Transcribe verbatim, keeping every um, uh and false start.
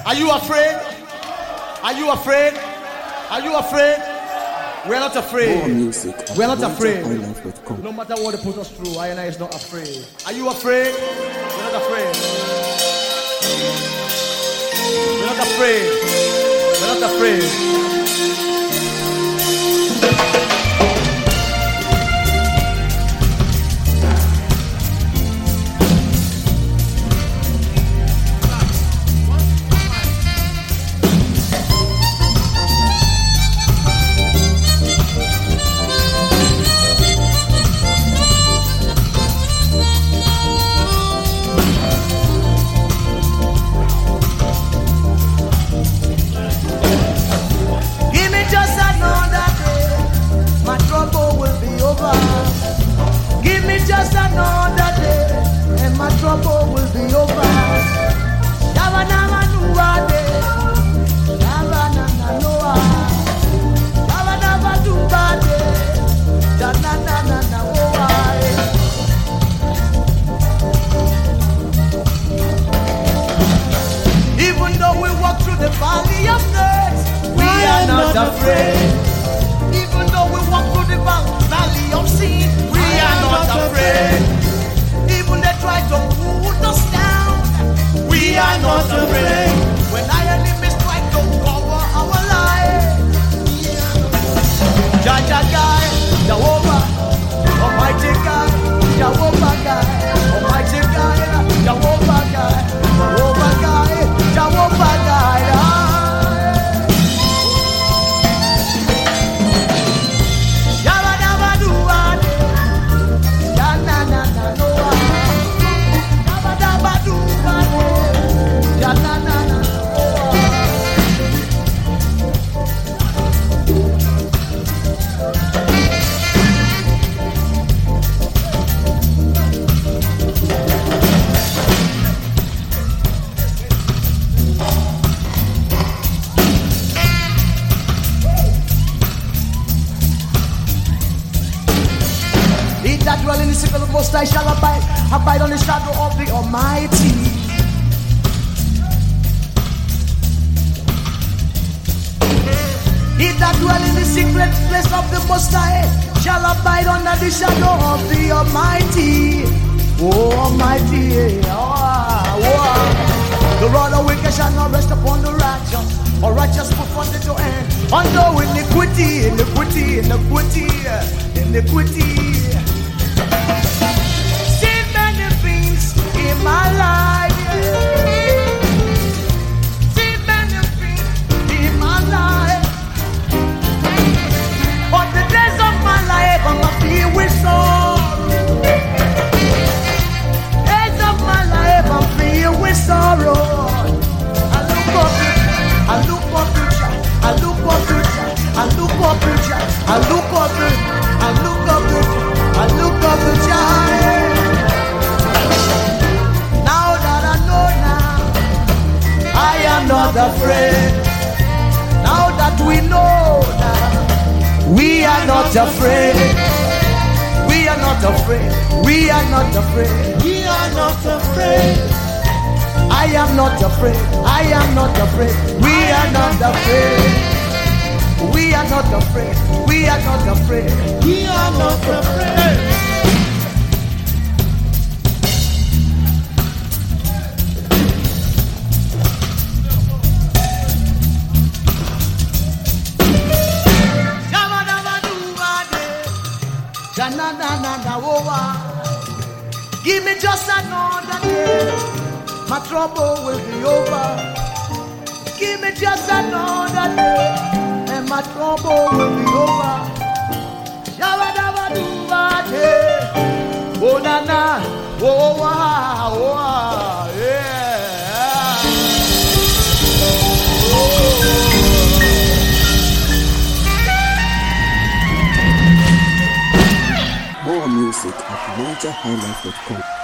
Are you afraid? Are you afraid? Are you afraid? We're not afraid. More music. We're not afraid. MojaHighlife.com. No matter what they put us through, I and I is not afraid. Are you afraid? We're not afraid. We're not afraid. We're not afraid. I shall abide, abide on the shadow of the Almighty. He that dwell in the secret place of the Most High shall abide under the shadow of the Almighty. Oh, Almighty, oh, oh. The rod of wicked shall not rest upon the righteous, or righteous put forth into hand. Undo iniquity, iniquity, iniquity, iniquity. In my life, yeah. See many things in my life, but the days of my life I'm filled with sorrow. Days of my life I'm filled with sorrow. I look up, I look up, I look up, I look up, I look up, I look up, I look up the child. I am not afraid. Now that we know that we are not afraid. We are not afraid. We are not afraid. We are not afraid. I am not afraid. I am not afraid. We are not afraid. We are not afraid. We are not afraid. We are not afraid. Give me just another day, my trouble will be over. Give me just another day, and my trouble will be over. Oh na na, oh ah, oh ah, yeah. More music at Moja High Life dot com.